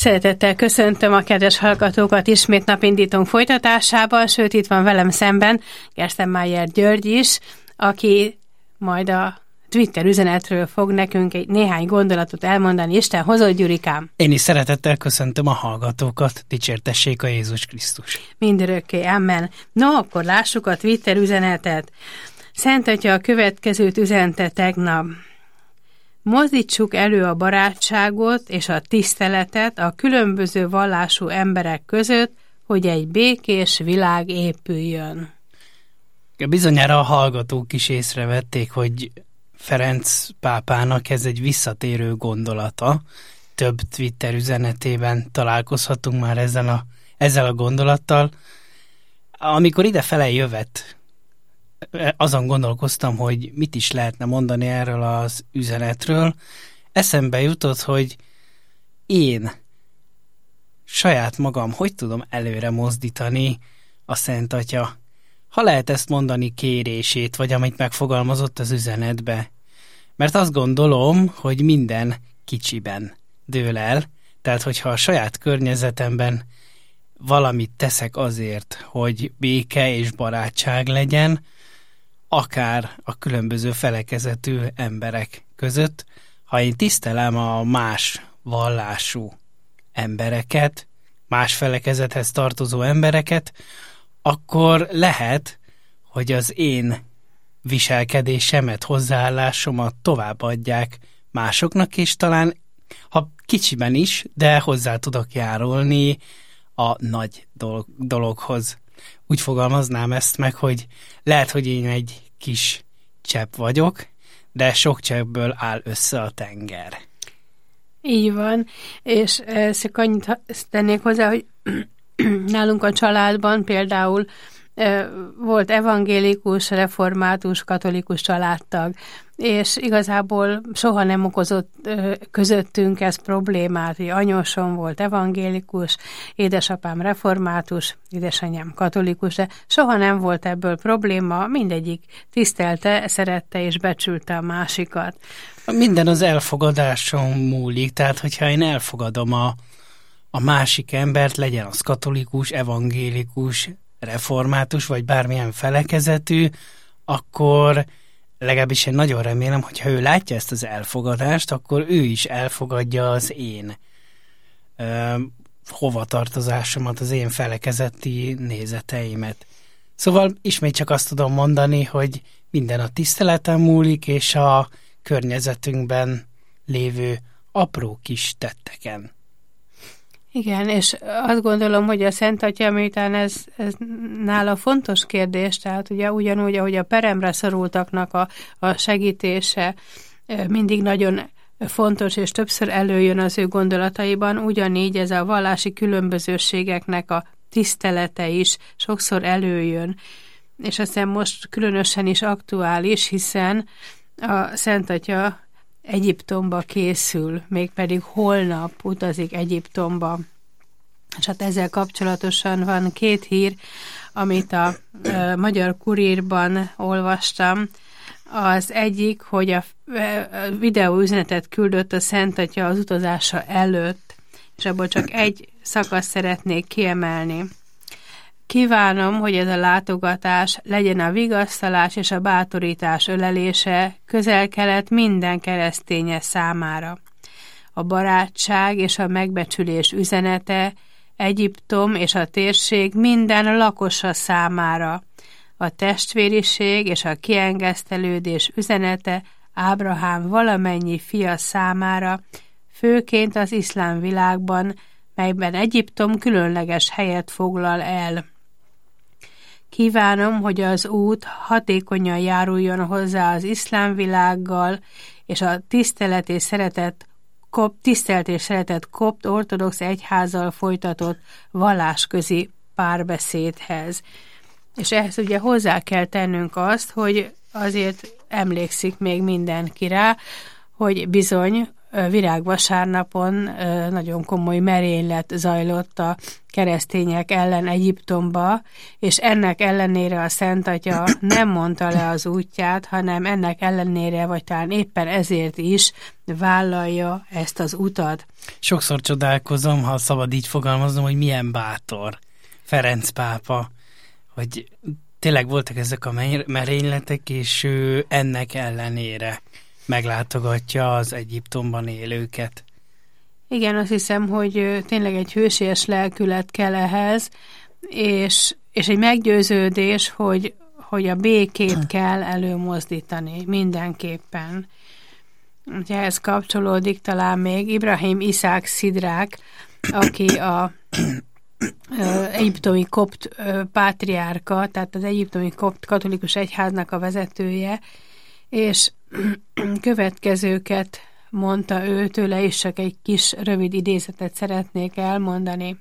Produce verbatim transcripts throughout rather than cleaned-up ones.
Szeretettel köszöntöm a kedves hallgatókat ismét napindítónk folytatásában, sőt itt van velem szemben Gerstenmaier György is, aki majd a Twitter üzenetről fog nekünk egy néhány gondolatot elmondani. Isten hozott, Gyurikám! Én is szeretettel köszöntöm a hallgatókat, dicsértessék a Jézus Krisztus! Mindörökké, amen! No, akkor lássuk a Twitter üzenetet. Szent Atya a következőt üzente tegnap. Mozdítsuk elő a barátságot és a tiszteletet a különböző vallású emberek között, hogy egy békés világ épüljön. Bizonyára a hallgatók is észrevették, hogy Ferenc pápának ez egy visszatérő gondolata. Több Twitter üzenetében találkozhatunk már ezzel a, ezzel a gondolattal. Amikor idefele jövet, azon gondolkoztam, hogy mit is lehetne mondani erről az üzenetről. Eszembe jutott, hogy én saját magam hogy tudom előre mozdítani a Szent Atya, ha lehet ezt mondani, kérését, vagy amit megfogalmazott az üzenetbe. Mert azt gondolom, hogy minden kicsiben dől el, tehát hogyha a saját környezetemben valamit teszek azért, hogy béke és barátság legyen, akár a különböző felekezetű emberek között, ha én tisztelem a más vallású embereket, más felekezethez tartozó embereket, akkor lehet, hogy az én viselkedésemet, hozzáállásomat továbbadják másoknak, és talán, ha kicsiben is, de hozzá tudok járulni a nagy dolog, dologhoz. Úgy fogalmaznám ezt meg, hogy lehet, hogy én egy kis csepp vagyok, de sok cseppből áll össze a tenger. Így van, és ezt annyit tennék hozzá, hogy nálunk a családban például volt evangélikus, református, katolikus családtag, és igazából soha nem okozott közöttünk ez problémát, hogy anyósom volt evangélikus, édesapám református, édesanyám katolikus, de soha nem volt ebből probléma, mindegyik tisztelte, szerette és becsülte a másikat. Minden az elfogadáson múlik, tehát hogyha én elfogadom a, a másik embert, legyen az katolikus, evangélikus, református, vagy bármilyen felekezetű, akkor legalábbis én nagyon remélem, hogy ha ő látja ezt az elfogadást, akkor ő is elfogadja az én ö, hovatartozásomat, az én felekezeti nézeteimet. Szóval ismét csak azt tudom mondani, hogy minden a tiszteleten múlik, és a környezetünkben lévő apró kis tetteken. Igen, és azt gondolom, hogy a Szent Atya, miután ez, ez nála fontos kérdés, tehát ugye ugyanúgy, ahogy a peremre szorultaknak a, a segítése mindig nagyon fontos, és többször előjön az ő gondolataiban, ugyanígy ez a vallási különbözőségeknek a tisztelete is sokszor előjön. És aztán most különösen is aktuális, hiszen a Szent Atya Egyiptomba készül, mégpedig holnap utazik Egyiptomba. És hát ezzel kapcsolatosan van két hír, amit a e, Magyar Kurírban olvastam. Az egyik, hogy a e, videóüzenetet küldött a Szent Atya az utazása előtt, és abból csak egy szakaszt szeretnék kiemelni. Kívánom, hogy ez a látogatás legyen a vigasztalás és a bátorítás ölelése Közel-Kelet minden kereszténye számára. A barátság és a megbecsülés üzenete Egyiptom és a térség minden lakosa számára. A testvériség és a kiengesztelődés üzenete Ábrahám valamennyi fia számára, főként az iszlám világban, melyben Egyiptom különleges helyet foglal el. Kívánom, hogy az út hatékonyan járuljon hozzá az iszlám világgal, és a tisztelet és szeretet, kop, tisztelt és szeretett kopt ortodox egyházzal folytatott vallásközi párbeszédhez. És ehhez ugye hozzá kell tennünk azt, hogy azért emlékszik még mindenki rá, hogy bizony virágvasárnapon nagyon komoly merénylet zajlott a keresztények ellen Egyiptomba, és ennek ellenére a Szent Atya nem mondta le az útját, hanem ennek ellenére, vagy talán éppen ezért is vállalja ezt az utat. Sokszor csodálkozom, ha szabad így fogalmaznom, hogy milyen bátor Ferenc pápa, hogy tényleg voltak ezek a merényletek, és ő ennek ellenére meglátogatja az Egyiptomban élőket. Igen, azt hiszem, hogy tényleg egy hősies lelkület kell ehhez, és, és egy meggyőződés, hogy, hogy a békét kell előmozdítani mindenképpen. Ugye ehhez kapcsolódik talán még Ibrahim Iszák Szidrák, aki a egyiptomi kopt pátriárka, tehát az egyiptomi kopt katolikus egyháznak a vezetője, és következőket mondta ő, tőle is csak egy kis rövid idézetet szeretnék elmondani.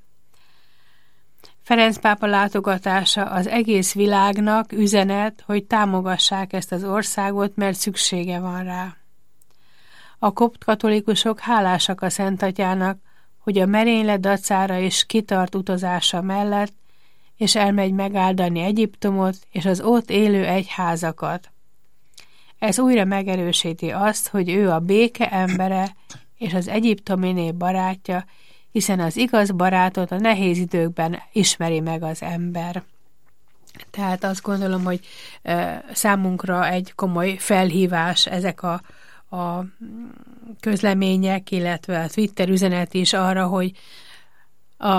Ferenc pápa látogatása az egész világnak üzenet, hogy támogassák ezt az országot, mert szüksége van rá. A kopt katolikusok hálásak a Szent Atyának, hogy a merénylet dacára is kitart utazása mellett, és elmegy megáldani Egyiptomot és az ott élő egyházakat. Ez újra megerősíti azt, hogy ő a béke embere és az egyiptomi nép barátja, hiszen az igaz barátot a nehéz időkben ismeri meg az ember. Tehát azt gondolom, hogy e, számunkra egy komoly felhívás ezek a, a közlemények, illetve a Twitter üzenet is arra, hogy a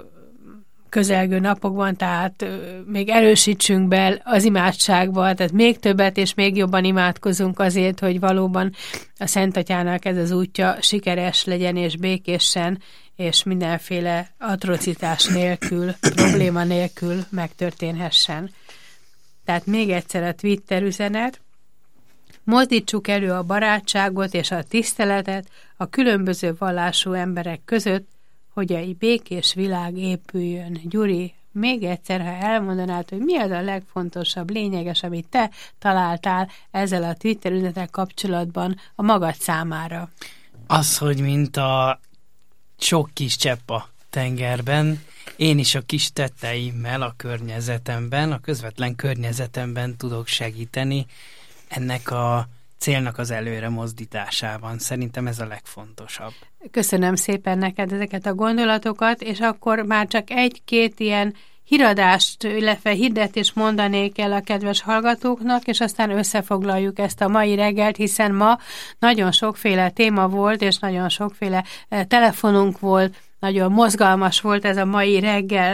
közelgő napokban, tehát még erősítsünk be az imádságba, tehát még többet és még jobban imádkozunk azért, hogy valóban a Szent Atyának ez az útja sikeres legyen és békésen, és mindenféle atrocitás nélkül, probléma nélkül megtörténhessen. Tehát még egyszer a Twitter üzenet: mozdítsuk elő a barátságot és a tiszteletet a különböző vallású emberek között, hogy egy békés világ épüljön. Gyuri, még egyszer, ha elmondanád, hogy mi az a legfontosabb, lényeges, amit te találtál ezzel a Twitter üzenetek kapcsolatban a magad számára? Az, hogy mint a sok kis csepp a tengerben, én is a kis tetteimmel a környezetemben, a közvetlen környezetemben tudok segíteni ennek a célnak az előre mozdításában. Szerintem ez a legfontosabb. Köszönöm szépen neked ezeket a gondolatokat, és akkor már csak egy-két ilyen híradást, illetve hirdetést mondanék el a kedves hallgatóknak, és aztán összefoglaljuk ezt a mai reggelt, hiszen ma nagyon sokféle téma volt, és nagyon sokféle telefonunk volt, nagyon mozgalmas volt ez a mai reggel.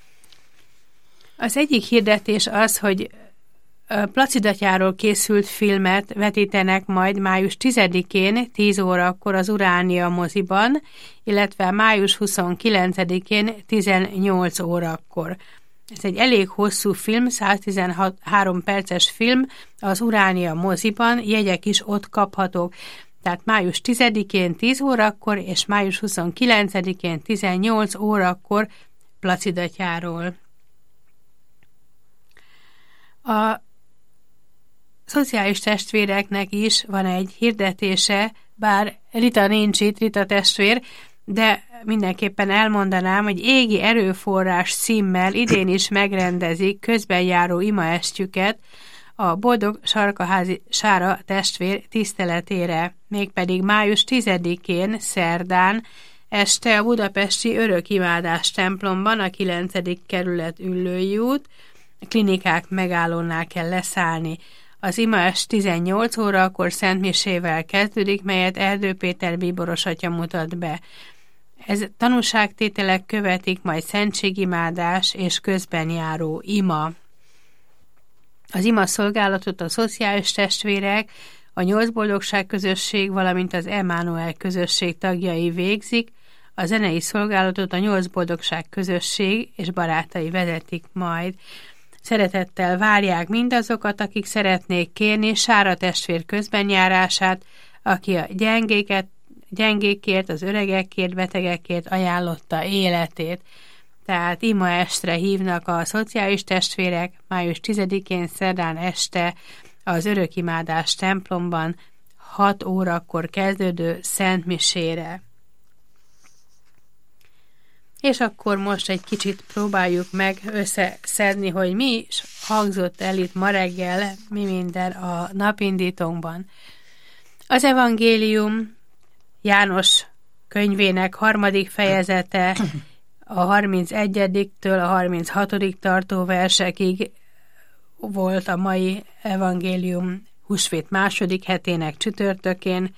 Az egyik hirdetés az, hogy Placidatyáról készült filmet vetítenek majd május tizedikén tíz órakor az Uránia moziban, illetve május huszonkilencedikén tizennyolc órakor. Ez egy elég hosszú film, száztizenhárom perces film az Uránia moziban, jegyek is ott kaphatók. Tehát május tizedikén tíz órakor és május huszonkilencedikén tizennyolc órakor Placidatyáról. A szociális testvéreknek is van egy hirdetése, bár Rita nincs itt, Rita testvér, de mindenképpen elmondanám, hogy égi erőforrás címmel idén is megrendezik közbenjáró imaestjüket a Boldog Sarkaházi Sára testvér tiszteletére, mégpedig május tizedikén szerdán este a budapesti Örökimádás templomban, a kilencedik kerület Üllői út, klinikák megállónál kell leszállni. Az imaest tizennyolc órakor szentmisével kezdődik, melyet Erdő Péter bíboros atya mutat be. Ez tanúságtételek követik, majd szentségimádás és közben járó ima. Az ima szolgálatot a szociális testvérek, a Nyolc Boldogság közösség, valamint az Emmanuel közösség tagjai végzik, a zenei szolgálatot a Nyolc Boldogság közösség és barátai vezetik majd. Szeretettel várják mindazokat, akik szeretnék kérni Sára testvér közbenjárását, aki a gyengéket, gyengékért, az öregekért, betegekért ajánlotta életét. Tehát ima estre hívnak a szociális testvérek május tizedikén szerdán este az Örökimádás templomban hat órakor kezdődő szentmisére. És akkor most egy kicsit próbáljuk meg összeszedni, hogy mi is hangzott el itt ma reggel, mi minden a napindítónkban. Az evangélium János könyvének harmadik fejezete a harmincegyediktől a harminchatodik tartó versekig volt a mai evangélium húsvét második hetének csütörtökén,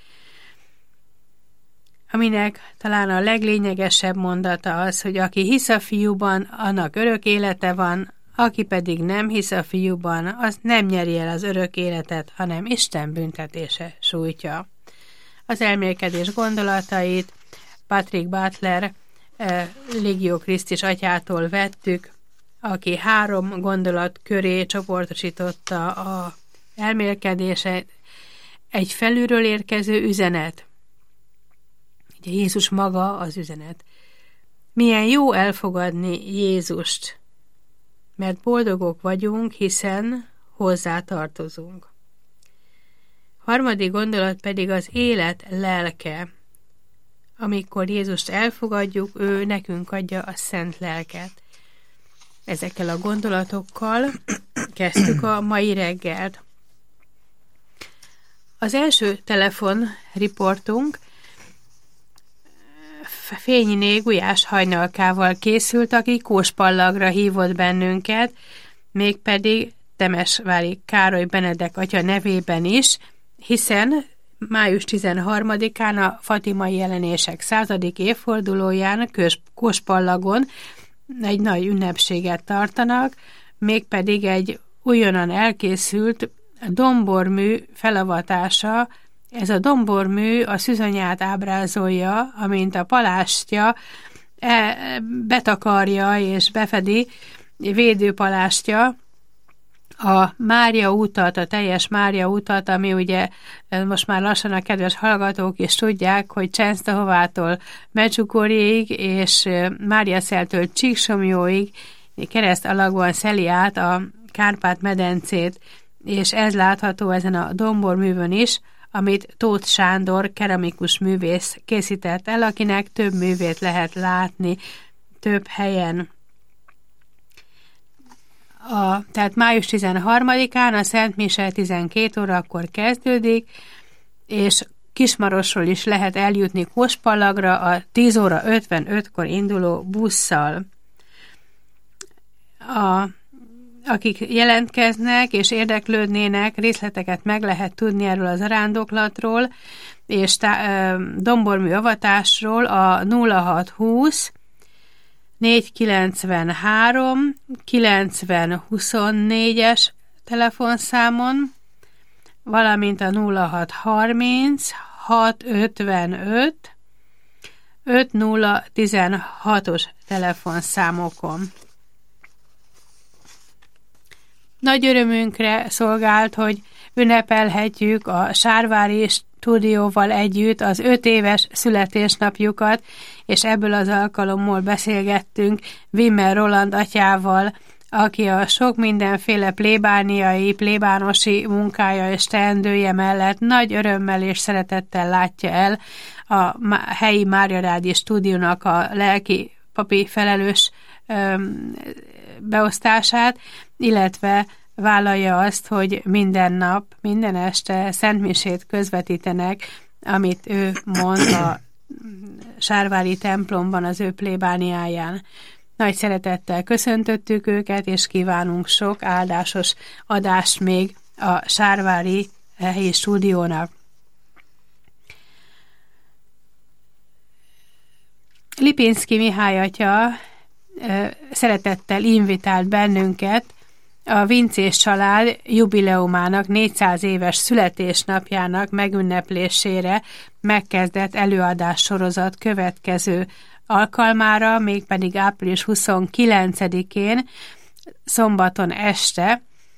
aminek talán a leglényegesebb mondata az, hogy aki hisz a fiúban, annak örök élete van, aki pedig nem hisz a fiúban, az nem nyeri el az örök életet, hanem Isten büntetése sújtja. Az elmélkedés gondolatait Patrick Butler eh, Legio Christis atyától vettük, aki három gondolat köré csoportosította a elmélkedése. Egy felülről érkező üzenet. Ugye Jézus maga az üzenet. Milyen jó elfogadni Jézust, mert boldogok vagyunk, hiszen hozzá tartozunk. Harmadik gondolat pedig az élet lelke. Amikor Jézust elfogadjuk, ő nekünk adja a szent lelket. Ezekkel a gondolatokkal kezdtük a mai reggelt. Az első telefonriportunk Fényiné Gulyás Hajnalkával készült, aki Kóspallagra hívott bennünket, mégpedig Temesvári Károly Benedek atya nevében is, hiszen május tizenharmadikán a Fatimai jelenések századik évfordulóján Kóspallagon egy nagy ünnepséget tartanak, mégpedig egy újonnan elkészült dombormű felavatása. Ez a dombormű a szűzanyát ábrázolja, amint a palástja betakarja és befedi védőpalástja a Mária utat, a teljes Mária utat, ami ugye most már lassan a kedves hallgatók is tudják, hogy Csensztahovától Medjugorjéig és Máriaszeltől Csíksomjóig kereszt alakban szeli át a Kárpát-medencét, és ez látható ezen a domborművön is, amit Tóth Sándor keramikus művész készített el, akinek több művét lehet látni több helyen. A, tehát május tizenharmadikán a Szent Mise tizenkét órakor kezdődik, és Kismarosról is lehet eljutni Kóspallagra a tíz óra ötvenötkor induló busszal. A Akik jelentkeznek és érdeklődnének, részleteket meg lehet tudni erről az arándoklatról, és tá- dombormű avatásról a nulla hatszázhúsz négyszázkilencvenhárom kilencven huszonnégyes telefonszámon, valamint a nulla hatszázharminc hatszázötvenöt ötszáz-tizenhatos telefonszámokon. Nagy örömünkre szolgált, hogy ünnepelhetjük a Sárvári Stúdióval együtt az öt éves születésnapjukat, és ebből az alkalommal beszélgettünk Wimmer Roland atyával, aki a sok mindenféle plébániai, plébánosi munkája és teendője mellett nagy örömmel és szeretettel látja el a helyi Máriarádi Stúdiónak a lelki papi felelős öm, beosztását, illetve vállalja azt, hogy minden nap, minden este szentmisét közvetítenek, amit ő mond a Sárvári templomban az ő plébániáján. Nagy szeretettel köszöntöttük őket, és kívánunk sok áldásos adást még a Sárvári helyi stúdiónak. Lipinszky Mihály atya szeretettel invitált bennünket a Vincés család jubileumának négyszáz éves születésnapjának megünneplésére megkezdett előadás sorozat következő alkalmára, mégpedig április huszonkilencedikén, szombaton este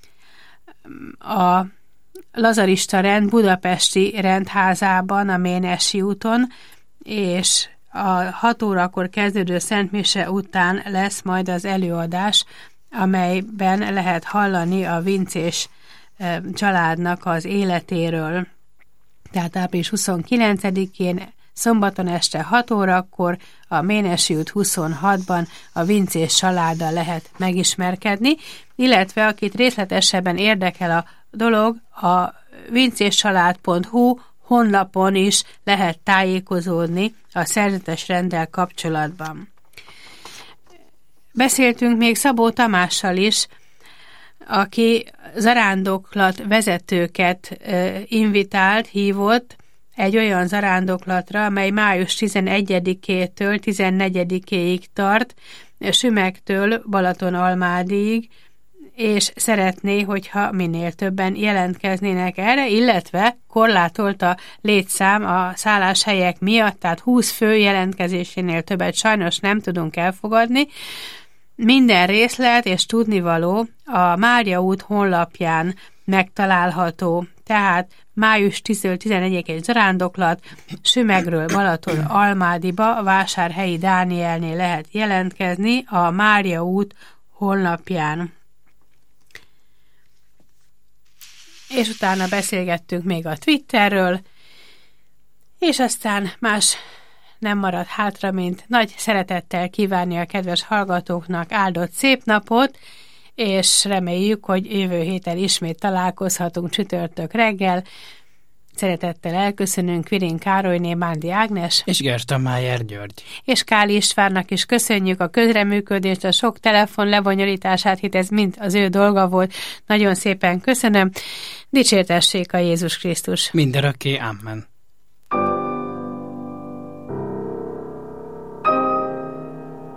a Lazarista rend budapesti rendházában, a Ménesi úton, és a hat órakor kezdődő szentmise után lesz majd az előadás, amelyben lehet hallani a Vincés családnak az életéről. tehát április huszonkilencedikén, szombaton este hat órakor a Ménesi út huszonhatban a Vincés családdal lehet megismerkedni, illetve akit részletesebben érdekel a dolog, a vincéscsalád pont hu honlapon is lehet tájékozódni a szerzetes renddel kapcsolatban. Beszéltünk még Szabó Tamással is, aki zarándoklat vezetőket invitált, hívott egy olyan zarándoklatra, amely május tizenegyedikétől tizennegyedikéig tart, Sümegtől Balatonalmádig, és szeretné, hogyha minél többen jelentkeznének erre, illetve korlátolt a létszám a szálláshelyek miatt, tehát húsz fő jelentkezésénél többet sajnos nem tudunk elfogadni. Minden részlet és tudnivaló a Mária út honlapján megtalálható, tehát május tíztől tizenegyedikéig zarándoklat, Sümegről Balaton Almádiba, Vásárhelyi Dánielnél lehet jelentkezni a Mária út honlapján. És utána beszélgettünk még a Twitterről, és aztán más nem marad hátra, mint nagy szeretettel kívánni a kedves hallgatóknak áldott szép napot, és reméljük, hogy jövő héten ismét találkozhatunk csütörtök reggel. Szeretettel elköszönünk Virin Károlyné, Mándi Ágnes és Gerta Májer György. És Kál Istvánnak is köszönjük a közreműködést, a sok telefon lebonyolítását, hisz ez mind az ő dolga volt. Nagyon szépen köszönöm. Dicsértessék a Jézus Krisztus. Mindörökké, amen.